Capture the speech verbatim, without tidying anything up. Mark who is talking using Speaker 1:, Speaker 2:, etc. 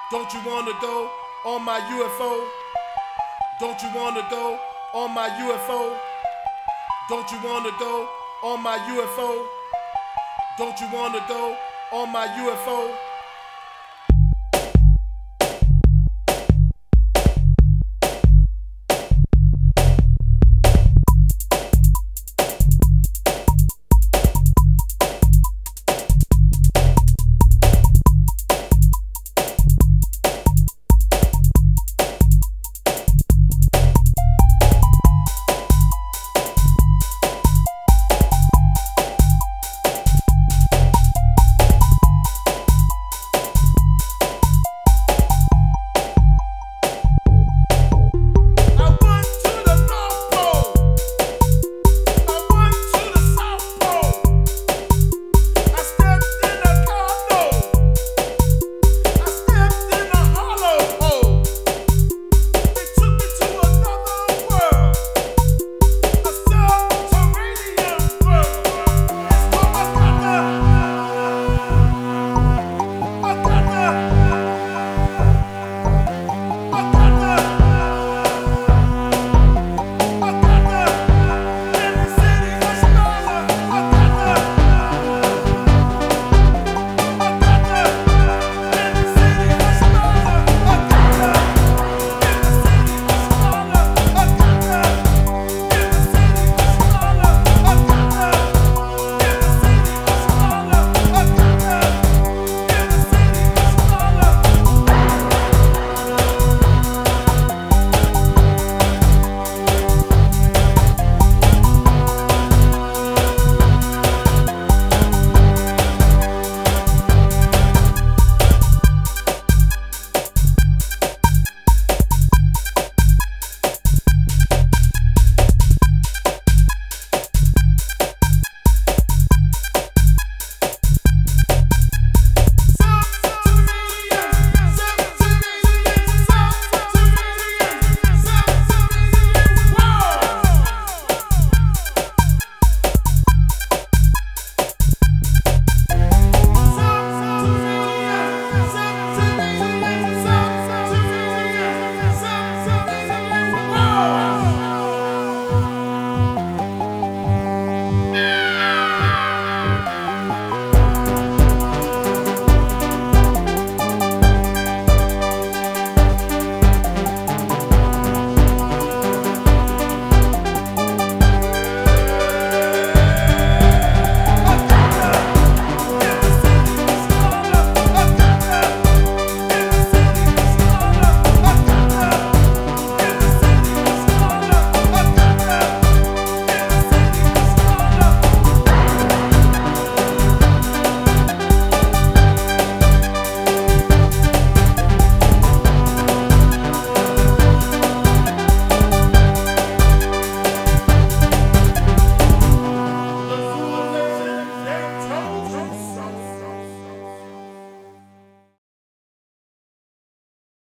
Speaker 1: Don't you wanna go on my U F O? Don't you wanna go on my U F O? Don't you wanna go on my U F O? Don't you wanna go on my U F O?